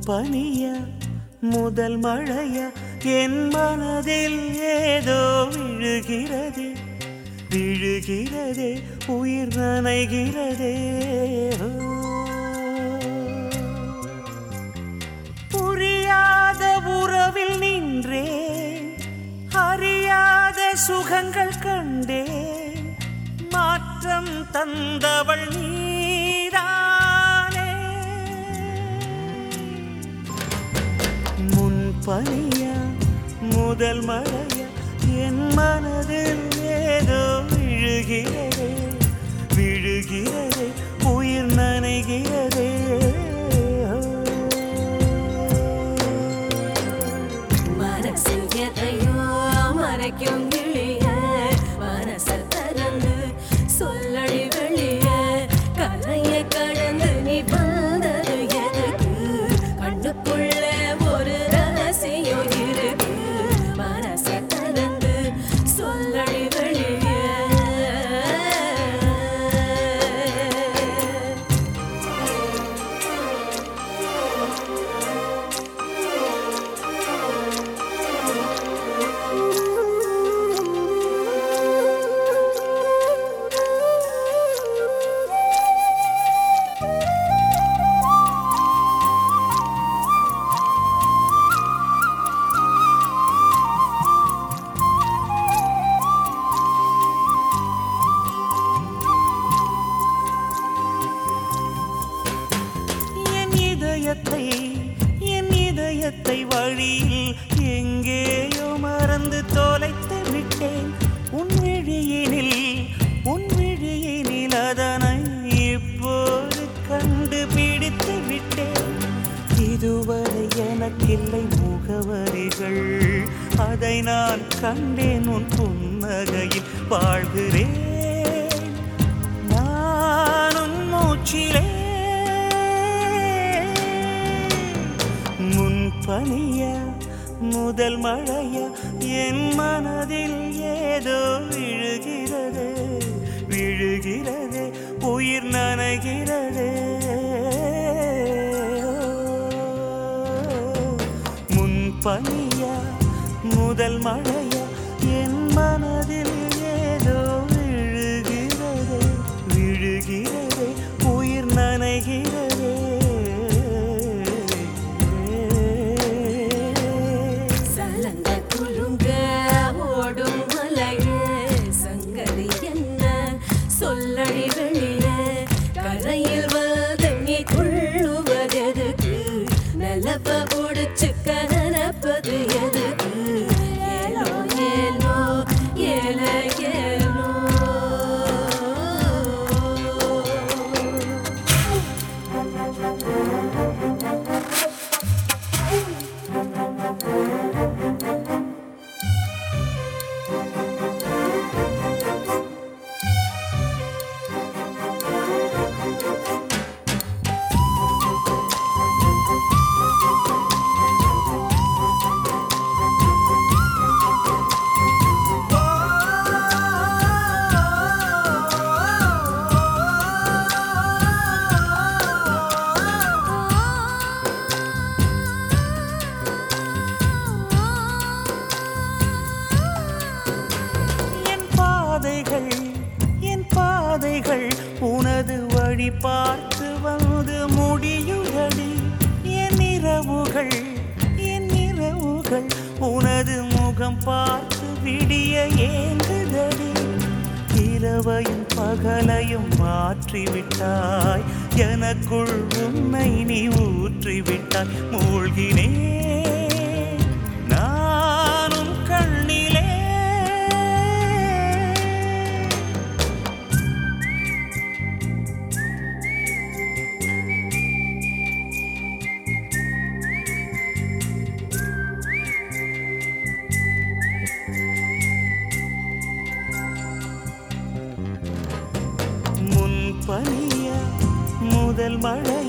பனியா முதல் மழையா என் மனதில் ஏதோ விழுகிறதே விழுகிறதே உயிர் நனைகிறதே புரியாத உறவில் நின்றேன் அறியாத சுகங்கள் கண்டேன் மாற்றம் தந்தவள் நீதானே முன் பனியா முதல் மழையா என் மனதில் ஏதோ விழுகிறதே விழுகிறதே உயிர் நனைகிறதே மனசில் எதையோ மறைக்கும் கிளிய மனசல் திறந்து சொல்லடி வெளிய கரைய கடந்து நீ வந்தது எதுக்கு கண்ணுக்குள்ள ஒரு ரகசியம் இருக்கு மனசல் திறந்து சொல்லடி வெளிய என் இதயத்தை வழியில் எங்கேயோ மறந்து தொலைத்து விட்டேன் உன் விழியினில் அதனை இப்போது கண்டுபிடித்து விட்டேன் இதுவரை எனக்கில்லை முகவரிகள் அதை நான் கண்டேன் உன் புன்னகையில் வாழ்கிறேன் நானும் மூச்சிலே பனியா முதல் மழையா என் மனதில் ஏதோ விழுகிறது விழுகிறது உயிர் நனைகிறது முன் பனியா முதல் மழையா என் மனதில் ஏதோ விழுகிறது விழுகிறது உயிர் நனைகிறது சொல்லடி வெளிய கரையில் வந்து நீ துள்ளுவதெதுக்கு நிலப்ப முடிச்சுக்க நினைப்பது எதுக்கு ஏலோ ஏலோ ஏல ஏலோ என் பாதைகள் உனது வழி பார்த்து வந்து முடியுதடி என் இரவுகள் உனது முகம் பார்த்து விடிய ஏங்குதடி இரவையும் பகலையும் மாற்றிவிட்டாய் எனக்குள் உன்னை நீ ஊற்றிவிட்டாய் மூழ்கினேன் நானும் கண்ணிலே பனியா முதல் மழை